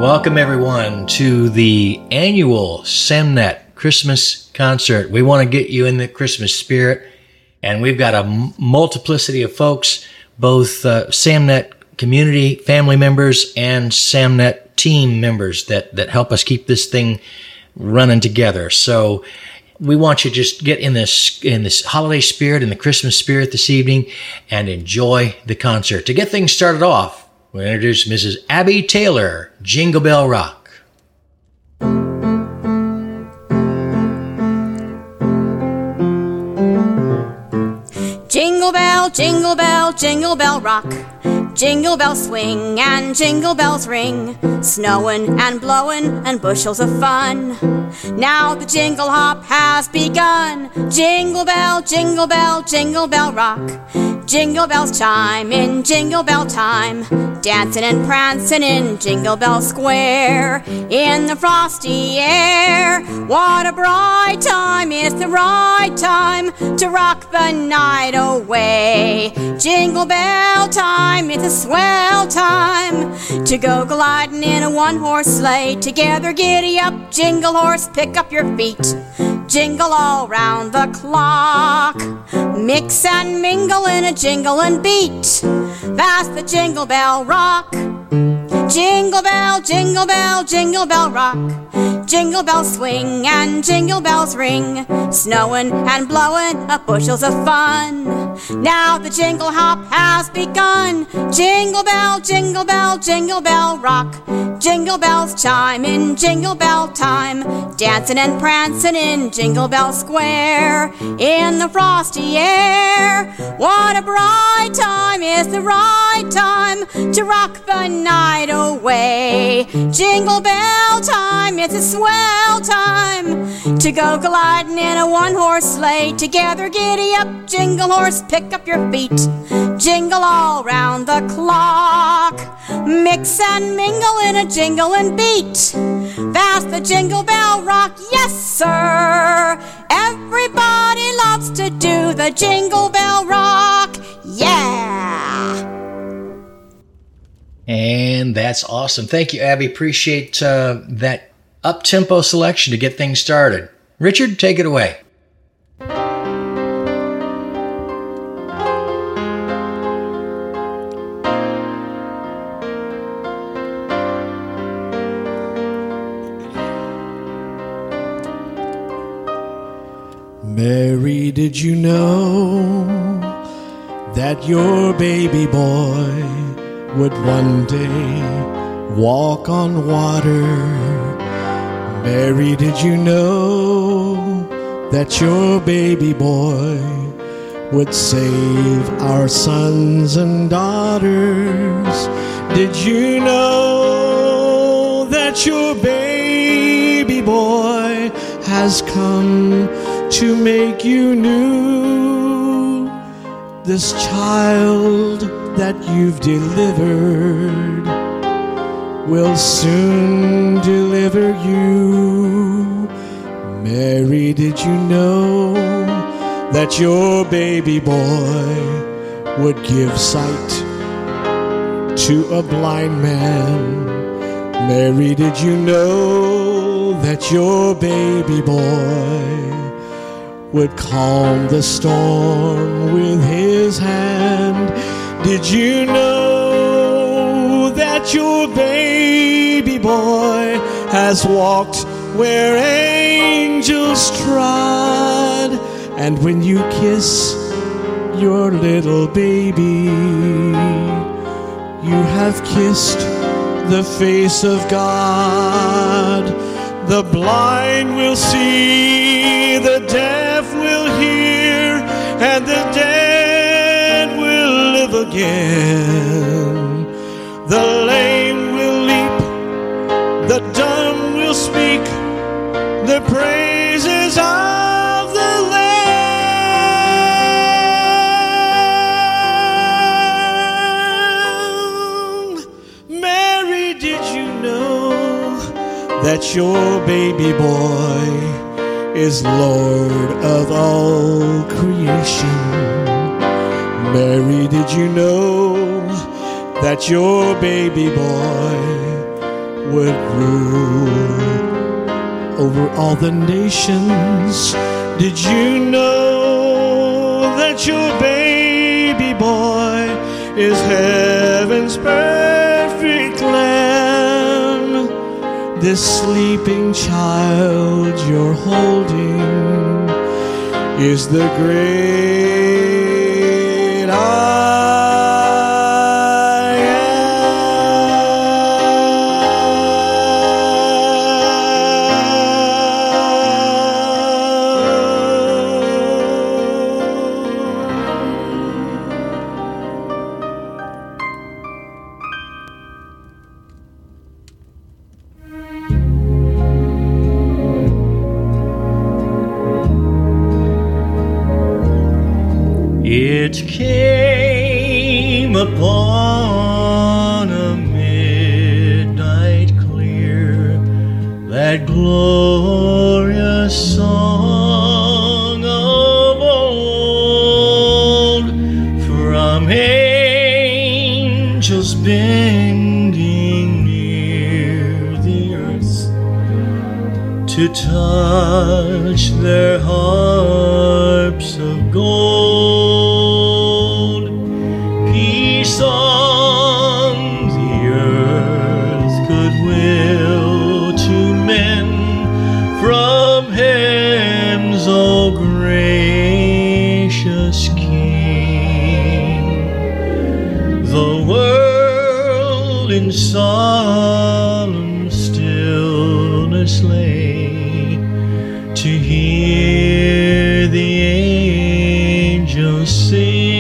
Welcome everyone to the annual SAMNet Christmas concert. We want to get you in the Christmas spirit, and we've got a multiplicity of folks, both SAMNet community family members and SAMNet team members that help us keep this thing running together. So we want you to just get in this holiday spirit, in the Christmas spirit this evening, and enjoy the concert. To get things started off, we'll introduce Mrs. Abby Taylor, Jingle Bell Rock. Jingle bell, jingle bell, jingle bell rock. Jingle bells swing and jingle bells ring, snowing and blowing and bushels of fun. Now the jingle hop has begun. Jingle bell, jingle bell, jingle bell rock. Jingle bells chime in jingle bell time, dancing and prancing in Jingle Bell Square. In the frosty air, what a bright time, it's the right time to rock the night away. Jingle bell time, it's a swell time to go gliding in a one-horse sleigh. Together giddy up, jingle horse, pick up your feet, jingle all round the clock. Mix and mingle in a jingling beat, that's the Jingle Bell Rock. Jingle bell, jingle bell, jingle bell rock. Jingle bells swing and jingle bells ring, snowing and blowing up bushels of fun. Now the jingle hop has begun. Jingle bell, jingle bell, jingle bell rock. Jingle bells chime in jingle bell time, dancing and prancing in Jingle Bell Square. In the frosty air, what a bright time, it's the right time to rock the night away. Jingle bell time, it's a swell time to go gliding in a one-horse sleigh. Together giddy up, jingle horse, pick up your feet, jingle all round the clock. Mix and mingle in a jingling beat, that's the Jingle Bell Rock. Yes, sir, everybody loves to do the Jingle Bell Rock. Yeah! And that's awesome. Thank you, Abby. Appreciate that up-tempo selection to get things started. Richard, take it away. Mary, did you know that your baby boy would one day walk on water? Mary, did you know that your baby boy would save our sons and daughters? Did you know that your baby boy has come to make you new? This child that you've delivered will soon deliver you. Mary, did you know that your baby boy would give sight to a blind man? Mary, did you know that your baby boy would calm the storm with his hand? Did you know that your baby boy has walked where angels trod? And when you kiss your little baby, you have kissed the face of God. The blind will see, the deaf will hear, and the dead will live again. The lame will leap, the dumb will speak, the praises of the Lamb. Mary, did you know that your baby boy is Lord of all creation? Mary, did you know that your baby boy would rule over all the nations. Did you know that your baby boy is heaven's perfect lamb? This sleeping child you're holding is the great I It came upon a midnight clear, that glorious song of old, from angels bending near the earth to touch their harps of gold. Peace on the earth, goodwill to men, from heaven's oh gracious King. The world in solemn stillness lay to hear the angels sing.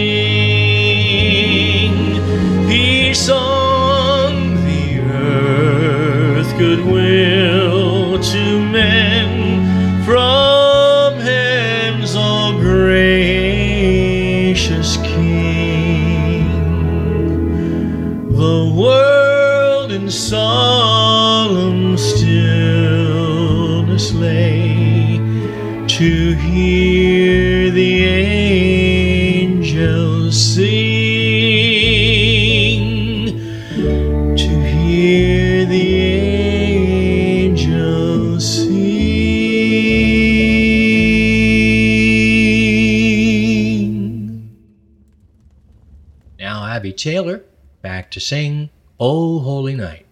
Peace on the earth, goodwill to men, from heaven's all gracious King. The world in solemn stillness lay to hear the angels sing, to hear the angels sing. Now Abby Taylor back to sing "O Holy Night."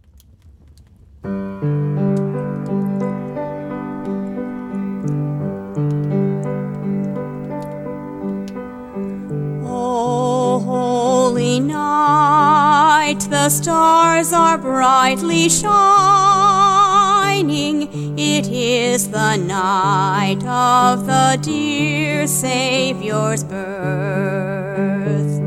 The stars are brightly shining. It is the night of the dear Savior's birth.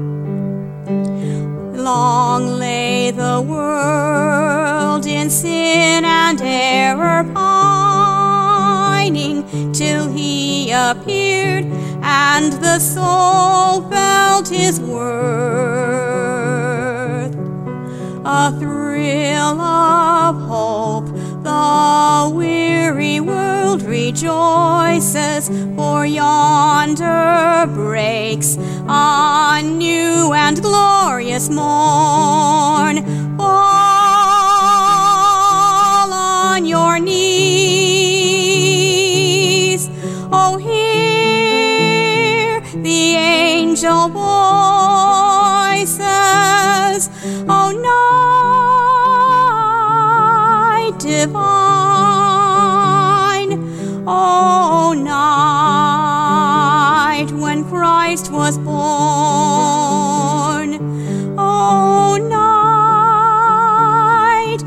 Long lay the world in sin and error pining, till he appeared and the soul felt his worth. A thrill of hope, the weary world rejoices, for yonder breaks a new and glorious morn. Fall on your knees, oh, hear the angel voices, oh, night divine, oh, night when Christ was born, oh, night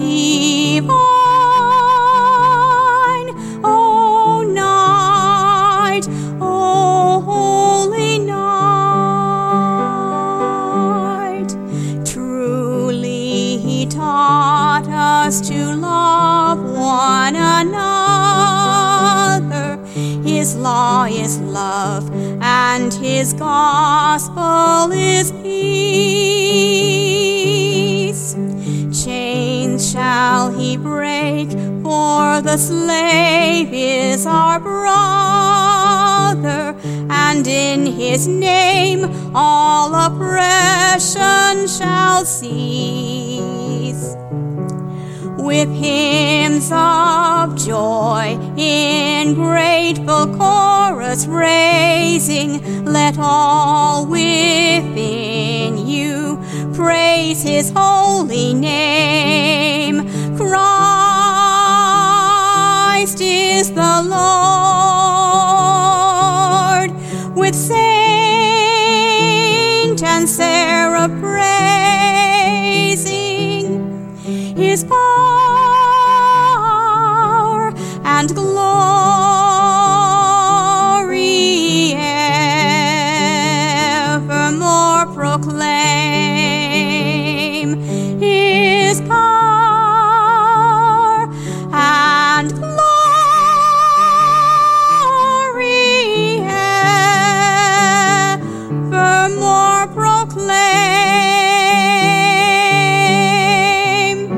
divine, oh, night, oh, holy night. Truly he taught us to love one another. His law is love, and his gospel is peace. Chains shall he break, for the slave is our brother, and in his name all oppression shall cease. with hymns of joy in grateful chorus raising. Let all within you praise his holy name. Christ is the Lord, with saint and Sarah praising his power and glory evermore proclaim. His power and glory evermore proclaim.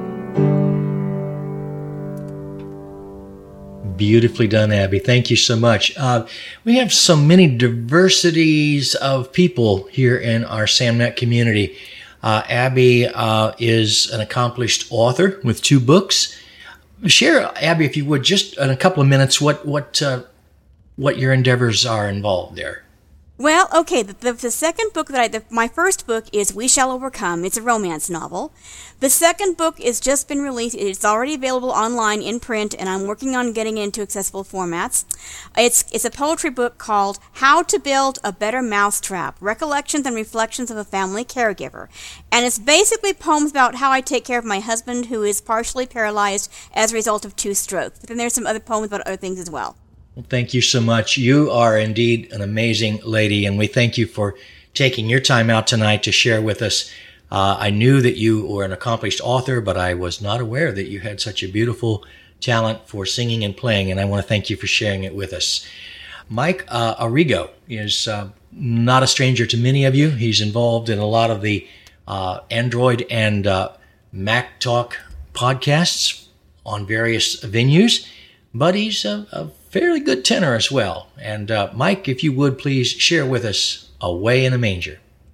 Beautifully done, Abby. Thank you so much. We have so many diversities of people here in our SAMNet community. Abby is an accomplished author with 2 books. Share, Abby, if you would, just in a couple of minutes, what your endeavors are involved there. Well, okay, the second book my first book is We Shall Overcome. It's a romance novel. The second book is just been released. It's already available online in print, and I'm working on getting it into accessible formats. It's a poetry book called How to Build a Better Mousetrap, Recollections and Reflections of a Family Caregiver. And it's basically poems about how I take care of my husband, who is partially paralyzed as a result of 2 strokes. But then there's some other poems about other things as well. Well, thank you so much. You are indeed an amazing lady, and we thank you for taking your time out tonight to share with us. I knew that you were an accomplished author, but I was not aware that you had such a beautiful talent for singing and playing, and I want to thank you for sharing it with us. Mike Arrigo is not a stranger to many of you. He's involved in a lot of the Android and Mac Talk podcasts on various venues, but he's a fairly good tenor as well. And Mike, if you would please share with us Away in a Manger.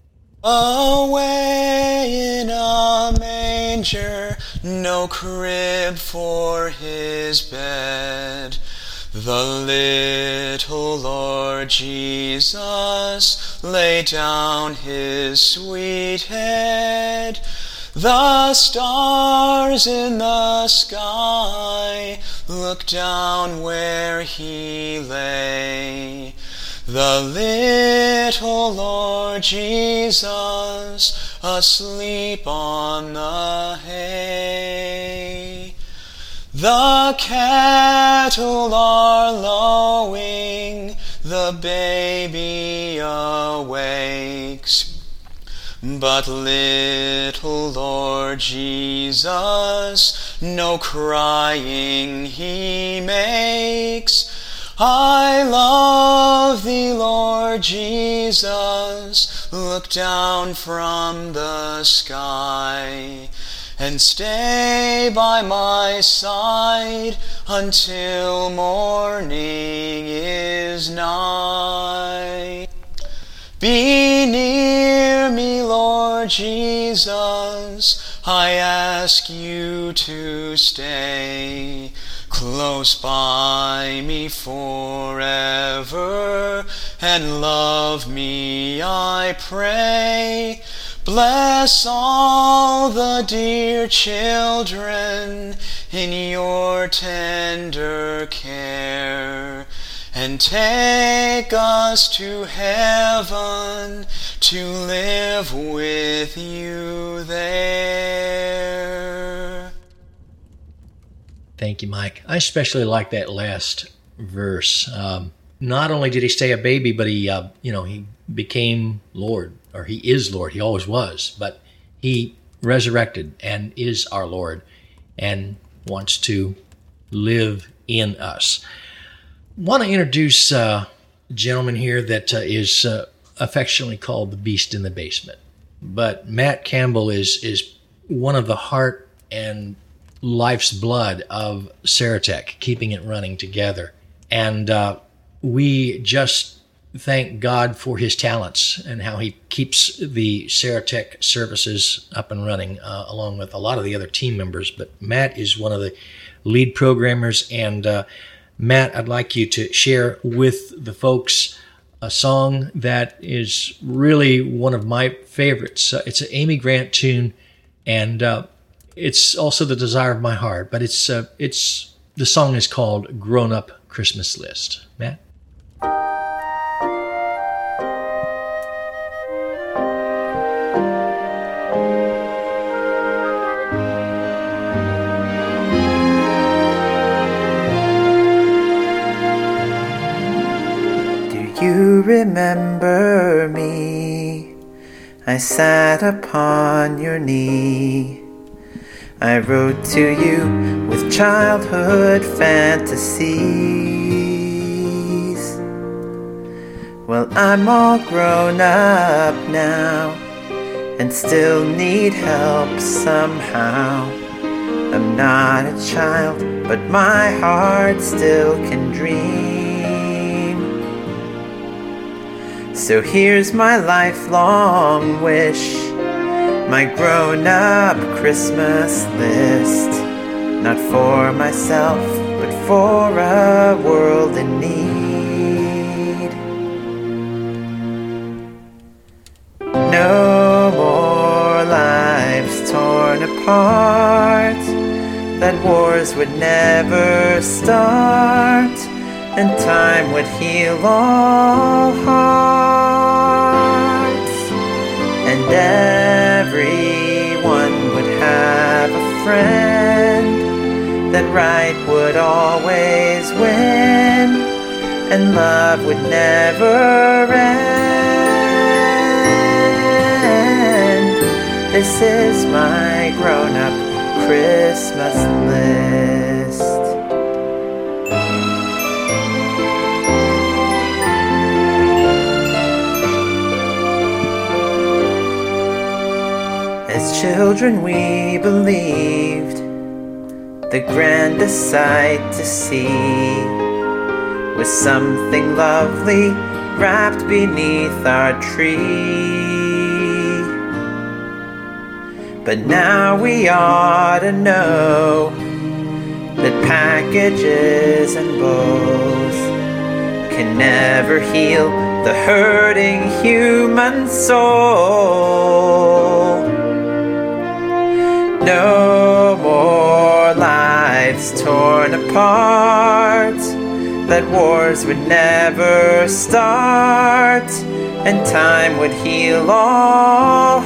Away in a manger, no crib for his bed, the little Lord Jesus laid down his sweet head. The stars in the sky looked down where he lay. The little Lord Jesus asleep on the hay. The cattle are lowing, the baby awakes. But little Lord Jesus, no crying he makes. I love thee, Lord Jesus, look down from the sky, and stay by my side until morning is nigh. Be near me, Lord Jesus, I ask you to stay close by me forever, and love me, I pray. Bless all the dear children in your tender care, and take us to heaven to live with you there. Thank you, Mike. I especially like that last verse. Not only did he stay a baby, but he became Lord, or he is Lord. He always was, but he resurrected and is our Lord and wants to live in us. Want to introduce a gentleman here that is affectionately called the Beast in the Basement. But Matt Campbell is one of the heart and life's blood of Saratech, keeping it running together. And we just thank God for his talents and how he keeps the Saratech services up and running, along with a lot of the other team members. But Matt is one of the lead programmers. And Matt, I'd like you to share with the folks a song that is really one of my favorites. It's an Amy Grant tune, and it's also the desire of my heart. But the song is called Grown Up Christmas List. Matt? You remember me? I sat upon your knee. I wrote to you with childhood fantasies. Well, I'm all grown up now and still need help somehow. I'm not a child, but my heart still can dream. So here's my lifelong wish, my grown-up Christmas list. Not for myself, but for a world in need. No more lives torn apart, that wars would never start, and time would heal all hearts, and everyone would have a friend, that right would always win, and love would never end. This is my grown-up Christmas list. As children we believed the grandest sight to see was something lovely wrapped beneath our tree. But now we ought to know that packages and bows can never heal the hurting human soul. No more lives torn apart, that wars would never start, and time would heal all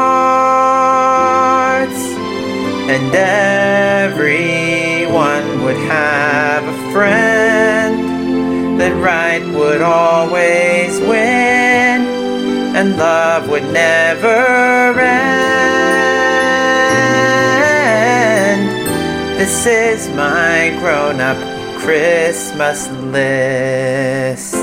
hearts, and everyone would have a friend, that right would always win, and love would never end. This is my grown-up Christmas list.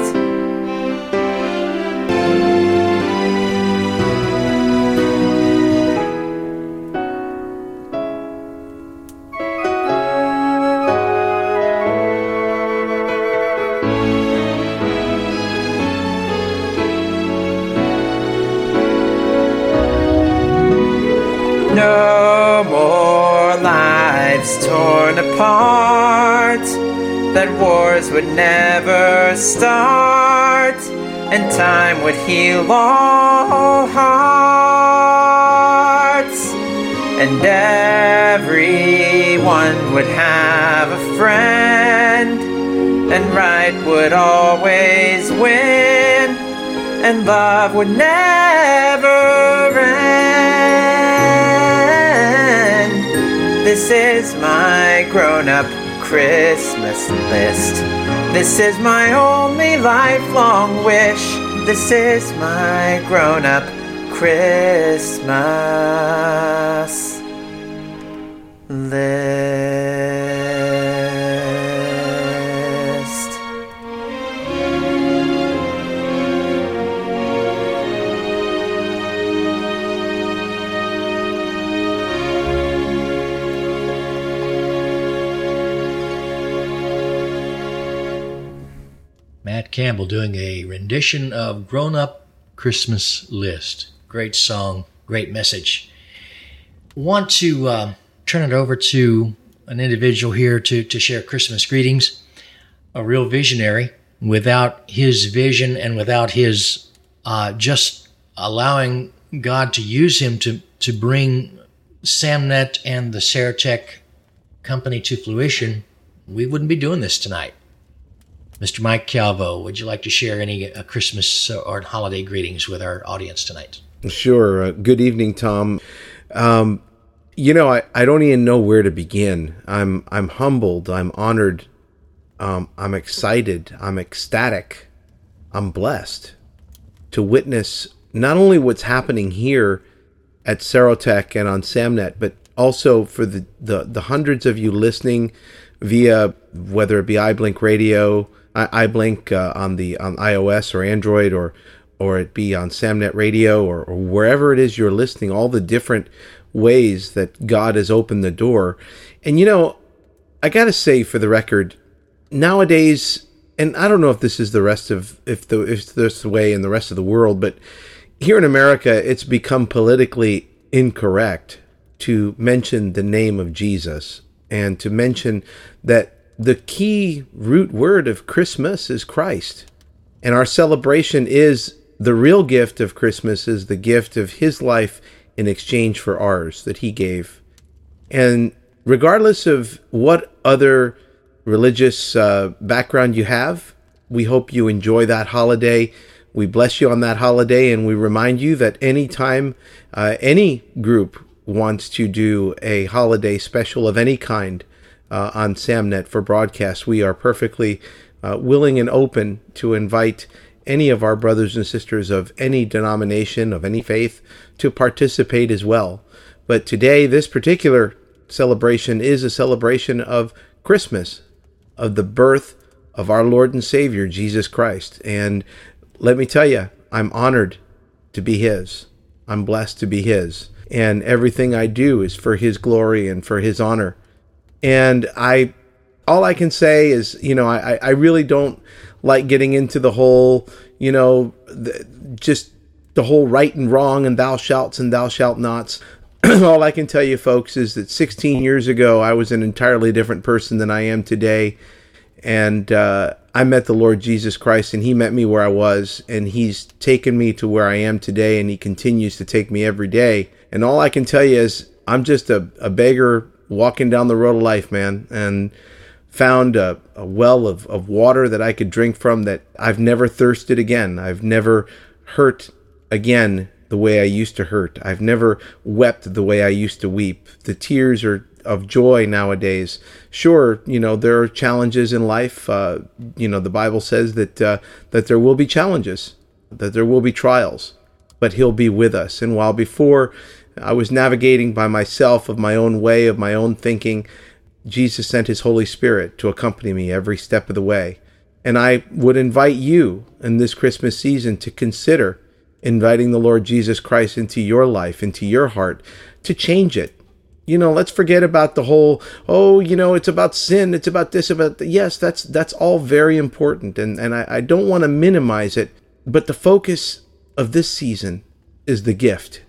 No more lives torn apart, that wars would never start, and time would heal all hearts, and everyone would have a friend, and right would always win, and love would never end. This is my grown-up Christmas list. This is my only lifelong wish. This is my grown-up Christmas list. Campbell doing a rendition of Grown Up Christmas List. Great song, great message. Want to turn it over to an individual here to share Christmas greetings, a real visionary. Without his vision and without his just allowing God to use him to bring Samnet and the Saratech company to fruition, we wouldn't be doing this tonight. Mr. Mike Calvo, would you like to share any Christmas or holiday greetings with our audience tonight? Sure. Good evening, Tom. I don't even know where to begin. I'm humbled. I'm honored. I'm excited. I'm ecstatic. I'm blessed to witness not only what's happening here at Saratech and on Samnet, but also for the hundreds of you listening via, whether it be iBlink Radio, iBlink on iOS or Android, or it be on Samnet Radio, or wherever it is you're listening, all the different ways that God has opened the door. And I got to say, for the record, nowadays, and I don't know if this is the rest of if this is the way in the rest of the world, but here in America, it's become politically incorrect to mention the name of Jesus and to mention that the key root word of Christmas is Christ. And our celebration is the real gift of Christmas, is the gift of his life in exchange for ours that he gave. And regardless of what other religious background you have, we hope you enjoy that holiday. We bless you on that holiday, and we remind you that anytime any group wants to do a holiday special of any kind on Samnet for broadcast, we are perfectly willing and open to invite any of our brothers and sisters of any denomination, of any faith, to participate as well. But today, this particular celebration is a celebration of Christmas, of the birth of our Lord and Savior, Jesus Christ. And let me tell you, I'm honored to be his. I'm blessed to be his. And everything I do is for his glory and for his honor. And all I can say is, I really don't like getting into the whole, just the whole right and wrong and thou shalt and thou shalt nots. All I can tell you, folks, is that 16 years ago, I was an entirely different person than I am today. And I met the Lord Jesus Christ, and he met me where I was, and he's taken me to where I am today, and he continues to take me every day. And all I can tell you is I'm just a beggar walking down the road of life, man, and found a well of water that I could drink from, that I've never thirsted again. I've never hurt again the way I used to hurt. I've never wept the way I used to weep. The tears are of joy nowadays. Sure, there are challenges in life. The Bible says that there will be challenges, that there will be trials, but he'll be with us. And while before I was navigating by myself, of my own way, of my own thinking, Jesus sent his Holy Spirit to accompany me every step of the way. And I would invite you in this Christmas season to consider inviting the Lord Jesus Christ into your life, into your heart, to change it. Let's forget about the whole, it's about sin, it's about this, about that. Yes, that's all very important, and I don't want to minimize it, but the focus of this season is the gift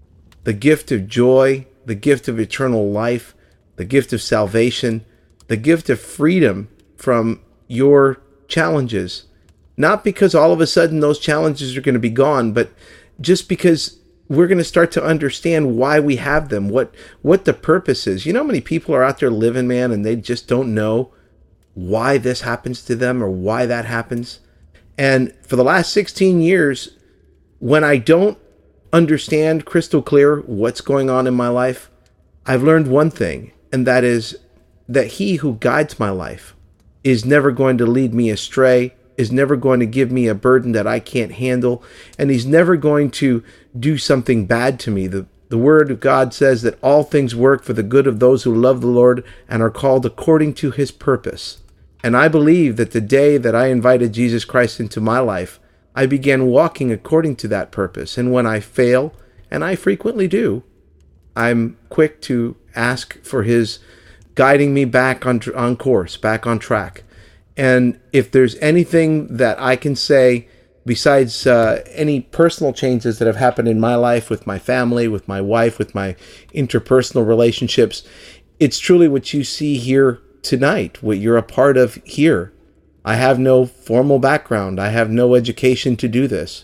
of joy, the gift of eternal life, the gift of salvation, the gift of freedom from your challenges. Not because all of a sudden those challenges are going to be gone, but just because we're going to start to understand why we have them, what the purpose is. You know how many people are out there living, man, and they just don't know why this happens to them or why that happens? And for the last 16 years, when I don't understand crystal clear what's going on in my life, I've learned one thing, and that is that he who guides my life is never going to lead me astray, is never going to give me a burden that I can't handle, and he's never going to do something bad to me. The word of God says that all things work for the good of those who love the Lord and are called according to his purpose. And I believe that the day that I invited Jesus Christ into my life, I began walking according to that purpose. And when I fail, and I frequently do, I'm quick to ask for his guiding me back on course, back on track. And if there's anything that I can say besides any personal changes that have happened in my life with my family, with my wife, with my interpersonal relationships, it's truly what you see here tonight, what you're a part of here. I have no formal background. I have no education to do this.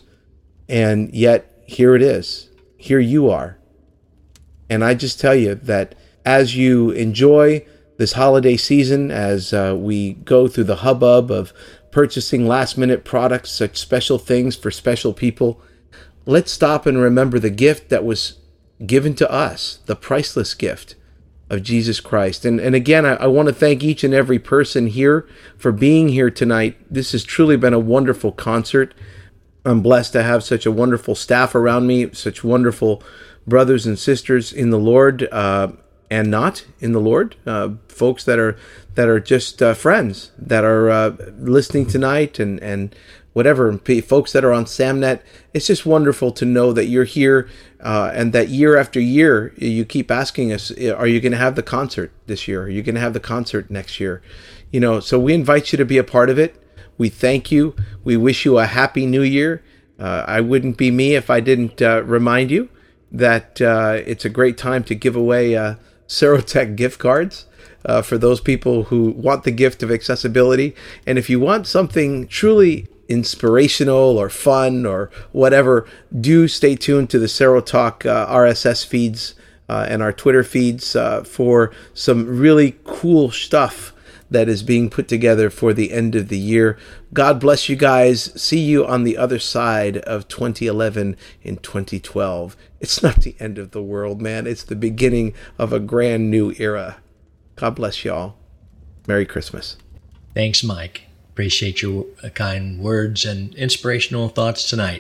And yet, here it is. Here you are. And I just tell you that as you enjoy this holiday season, as we go through the hubbub of purchasing last-minute products, such special things for special people, let's stop and remember the gift that was given to us, the priceless gift of Jesus Christ. And again, I want to thank each and every person here for being here tonight. This has truly been a wonderful concert. I'm blessed to have such a wonderful staff around me, such wonderful brothers and sisters in the Lord, and not in the Lord, folks that are just friends that are listening tonight, and whatever, folks that are on SamNet. It's just wonderful to know that you're here, and that year after year you keep asking us, are you going to have the concert this year? Are you going to have the concert next year? So we invite you to be a part of it. We thank you. We wish you a happy new year. I wouldn't be me if I didn't remind you that it's a great time to give away Serotech gift cards for those people who want the gift of accessibility. And if you want something truly inspirational or fun or whatever, do stay tuned to the Serotalk RSS feeds and our Twitter feeds for some really cool stuff that is being put together for the end of the year. God bless you guys. See you on the other side of 2011 in 2012. It's not the end of the world, man. It's the beginning of a brand new era. God bless y'all. Merry Christmas. Thanks, Mike. Appreciate your kind words and inspirational thoughts tonight.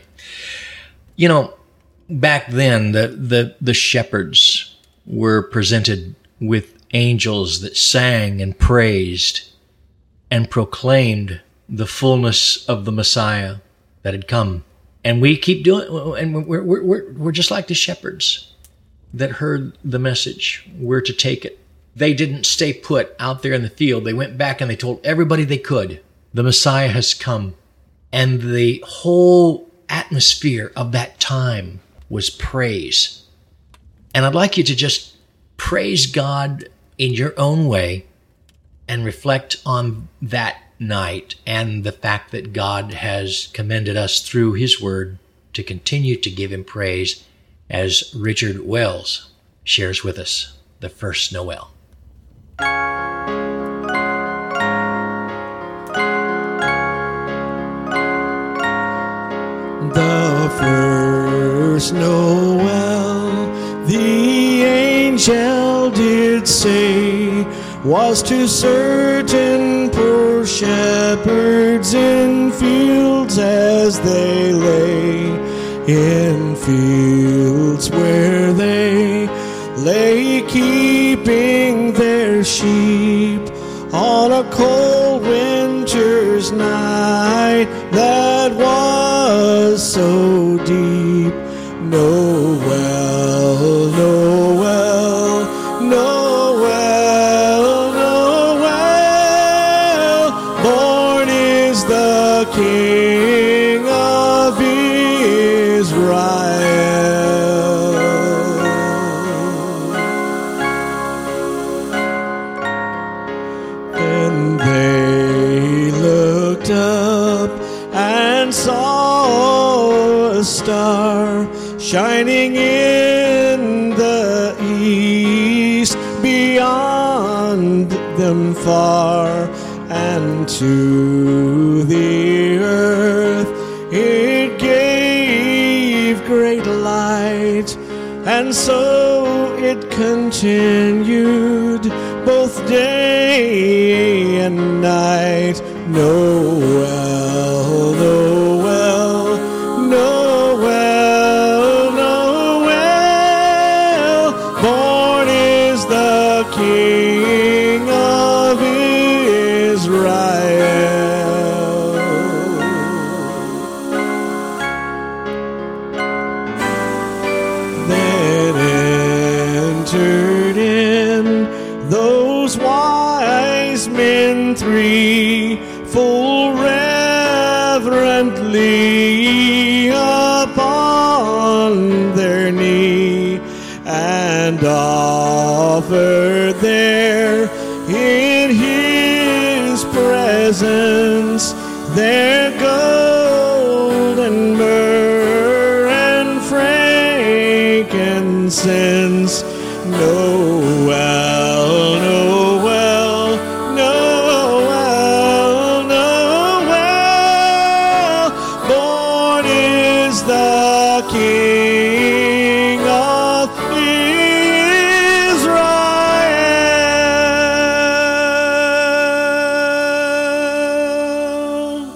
Back then, the shepherds were presented with angels that sang and praised and proclaimed the fullness of the Messiah that had come. And we keep doing, and we're just like the shepherds that heard the message. We're to take it. They didn't stay put out there in the field. They went back and they told everybody they could, the Messiah has come. And the whole atmosphere of that time was praise. And I'd like you to just praise God in your own way and reflect on that night and the fact that God has commended us through his word to continue to give him praise, as Richard Wells shares with us the first Noel. The first Noel, the angel did say, was to certain poor shepherds in fields as they lay, in fields where they lay keeping their sheep on a cold winter's night that was so deep. Noel, Noel, Noel, Noel, born is the King of Israel. And they looked up and saw a star shining in the east, beyond them far, and to the earth it gave great light. And so it continued both day and night. Noel, Noel, Noel, Noel, born is the King of Israel. Then entered in those wise men three upon their knee and offer there in his presence their gold and myrrh and frankincense. Noel, Noel, Noel, Noel, born is the King of Israel.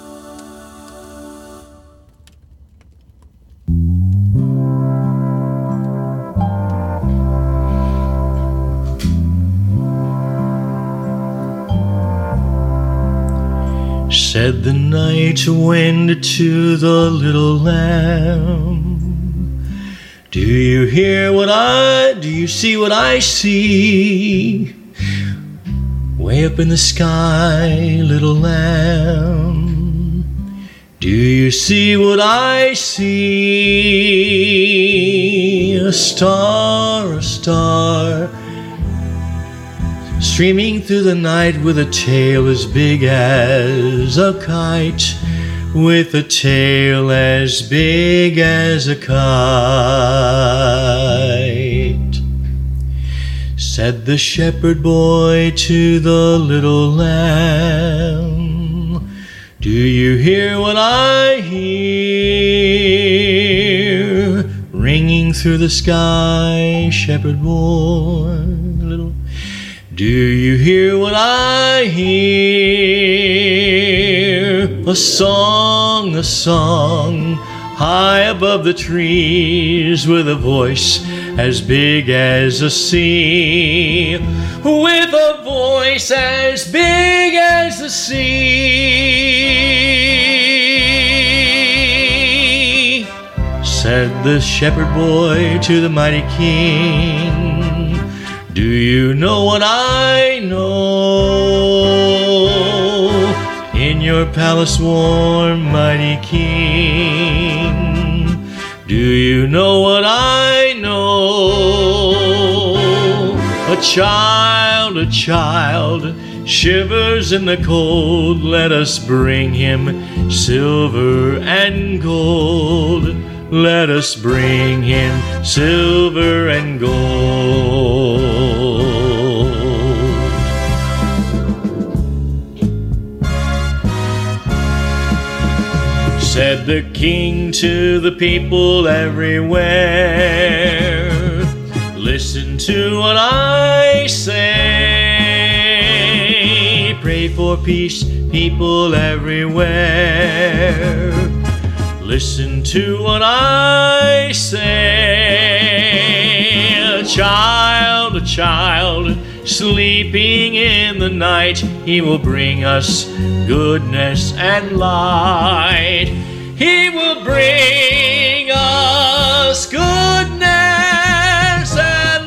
Said the night wind to the little lamb, do you see what I see? Way up in the sky, little lamb, do you see what I see? A star, streaming through the night with a tail as big as a kite, with a tail as big as a kite. Said the shepherd boy to the little lamb, do you hear what I hear? Ringing through the sky, shepherd boy, little, do you hear what I hear? A song, high above the trees, with a voice as big as a sea, with a voice as big as the sea. Said the shepherd boy to the mighty king, do you know what I know? In your palace warm, mighty king, do you know what I know? A child shivers in the cold. Let us bring him silver and gold. Let us bring him silver and gold. Said the king to the people everywhere, listen to what I say. Pray for peace, people everywhere. Listen to what I say. A child, sleeping in the night, he will bring us goodness and light. He will bring us goodness and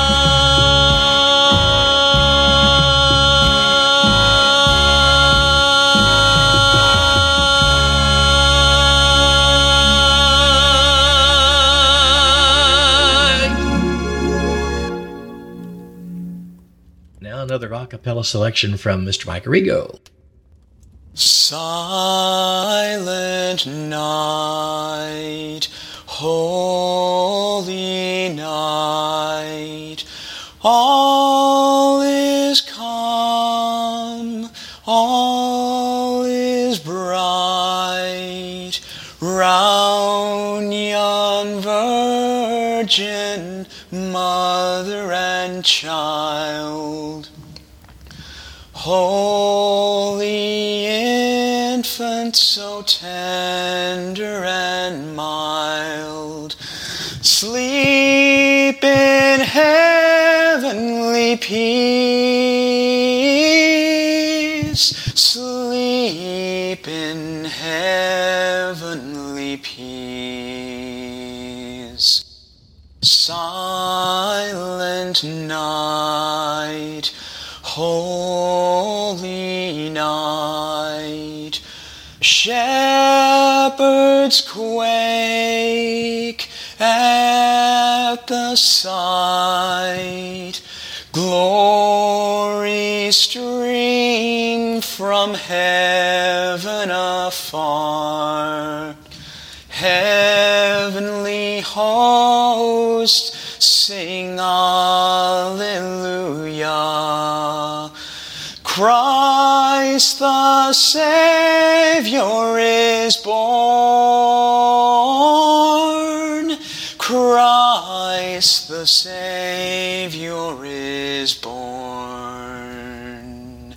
Now another a cappella selection from Mr. Mike Arrigo. Silent night, holy night, all is calm, all is bright, round yon virgin, mother and child. Holy infant, so tender and mild, sleep in heavenly peace, sleep in heavenly peace. Silent night, holy night, shepherd earth's quake at the sight. Glory stream from heaven afar. Heavenly host, sing Alleluia. Christ the Savior is born. Christ the Savior is born.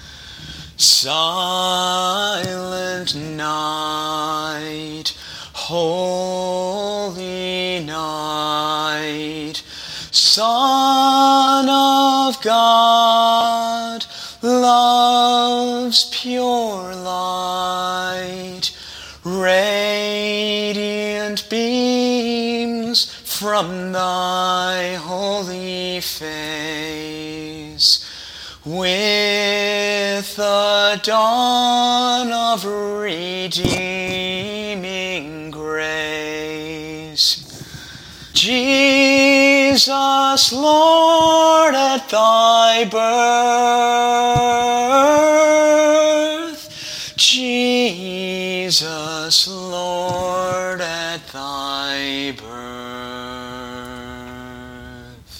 Silent night, holy night, Son of God, love's pure light, radiant beams from thy holy face. With the dawn of redeeming grace, Jesus, Lord, at thy birth. Jesus, Lord, at thy birth.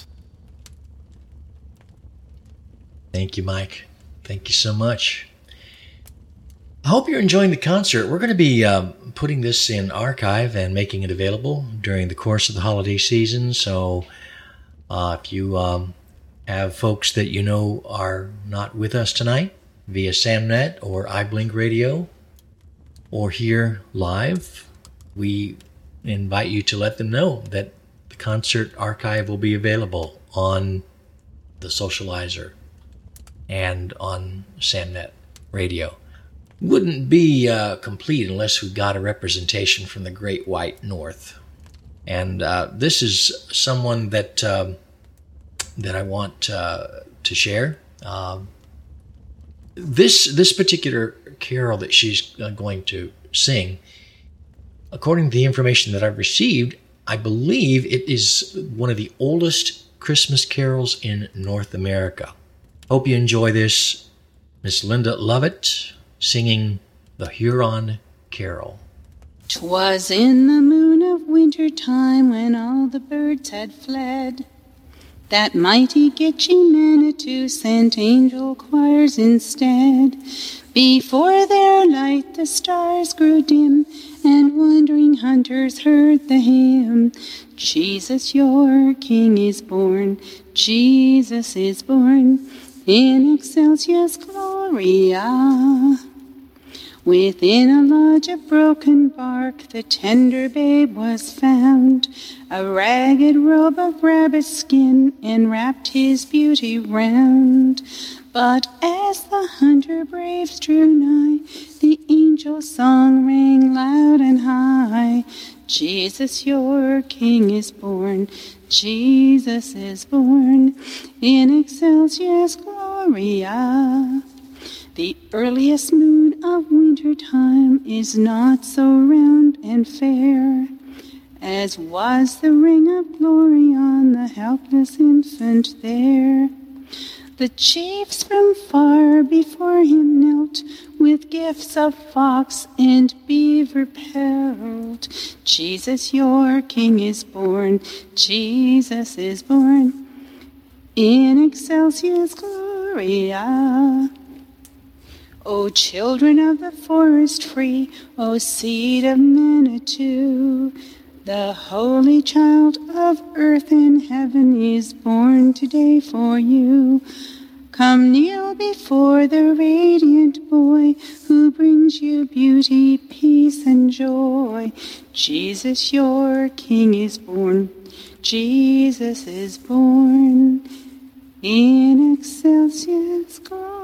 Thank you, Mike. Thank you so much. I hope you're enjoying the concert. We're going to be putting this in archive and making it available during the course of the holiday season. So if you have folks that you know are not with us tonight via SamNet or iBlink Radio or here live, we invite you to let them know that the concert archive will be available on the Socializer and on SamNet Radio. Wouldn't be complete unless we got a representation from the Great White North. And this is someone that that I want to share. This particular carol that she's going to sing, according to the information that I've received, I believe it is one of the oldest Christmas carols in North America. Hope you enjoy this. Miss Linda Lovett singing the Huron Carol. 'Twas in the moon of winter time when all the birds had fled, that mighty Gitche Manitou sent angel choirs instead. Before their light the stars grew dim, and wandering hunters heard the hymn. Jesus your King is born, Jesus is born, in excelsis Gloria. Within a lodge of broken bark the tender babe was found. A ragged robe of rabbit skin enwrapped his beauty round. But as the hunter braves drew nigh, the angel's song rang loud and high. Jesus your King is born, Jesus is born, in excelsis Gloria. The earliest moon of winter time is not so round and fair as was the ring of glory on the helpless infant there. The chiefs from far before him knelt, with gifts of fox and beaver pelt. Jesus your King is born, Jesus is born, in excelsis Gloria. O children of the forest free, O seed of Manitou, the holy child of earth and heaven is born today for you. Come kneel before the radiant boy who brings you beauty, peace, and joy. Jesus your King is born, Jesus is born, in excelsis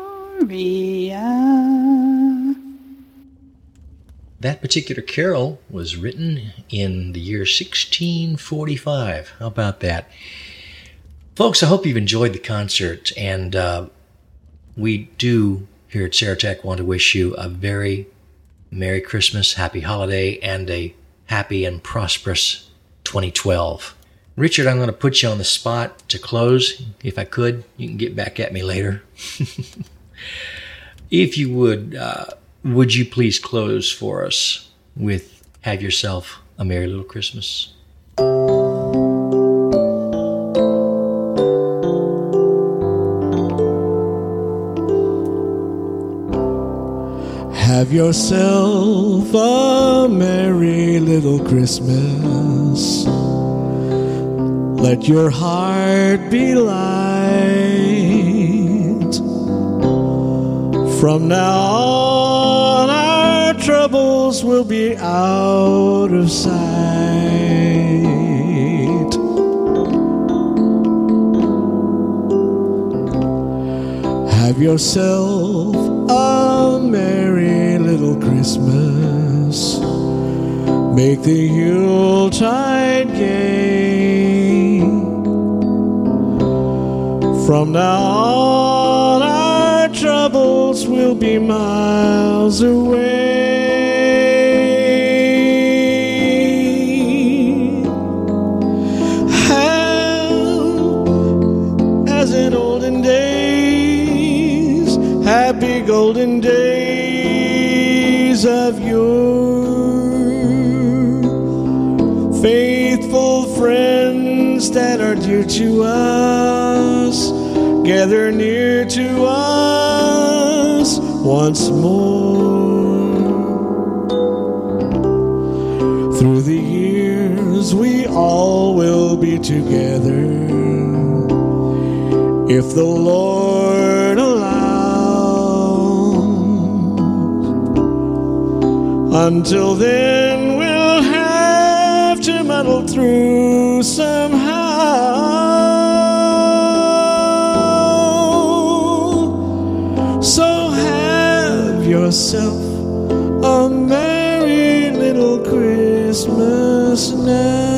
Gloria. That particular carol was written in the year 1645. How about that? Folks, I hope you've enjoyed the concert, and we do here at Saratech want to wish you a very Merry Christmas, Happy Holiday, and a happy and prosperous 2012. Richard, I'm going to put you on the spot to close. If I could, you can get back at me later. If you would you please close for us with Have Yourself a Merry Little Christmas? Have yourself a merry little Christmas. Let your heart be light. From now on, our troubles will be out of sight. Have yourself a merry little Christmas. Make the Yuletide gay. From now on, our troubles will be miles away. As in olden days, happy golden days of yore, faithful friends that are dear to us, gather near to us once more. Through the years we all will be together, if the Lord allows. Until then we'll have to muddle through somehow. So have yourself a merry little Christmas now.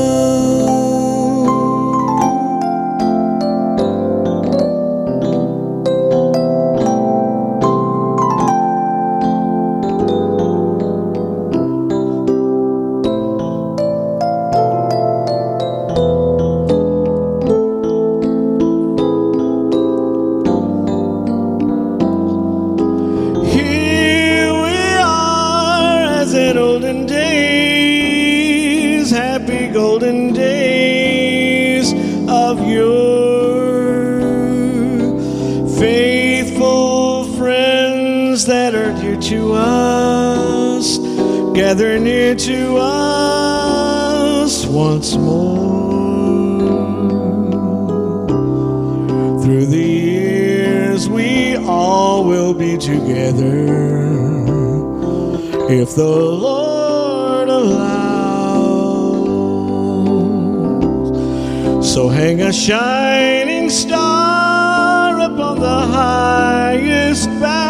Golden days of yore, faithful friends that are dear to us, gather near to us once more. Through the years we all will be together, if the Lord allows. So hang a shining star upon the highest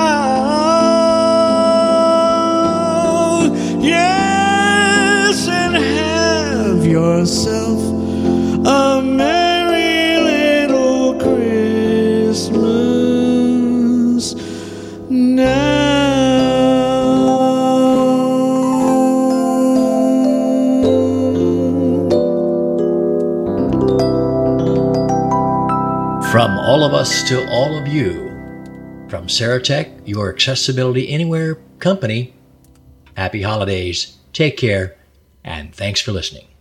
bough. Yes, and have yourself a merry little Christmas now. From all of us to all of you, from Saratech, your accessibility anywhere company, happy holidays, take care, and thanks for listening.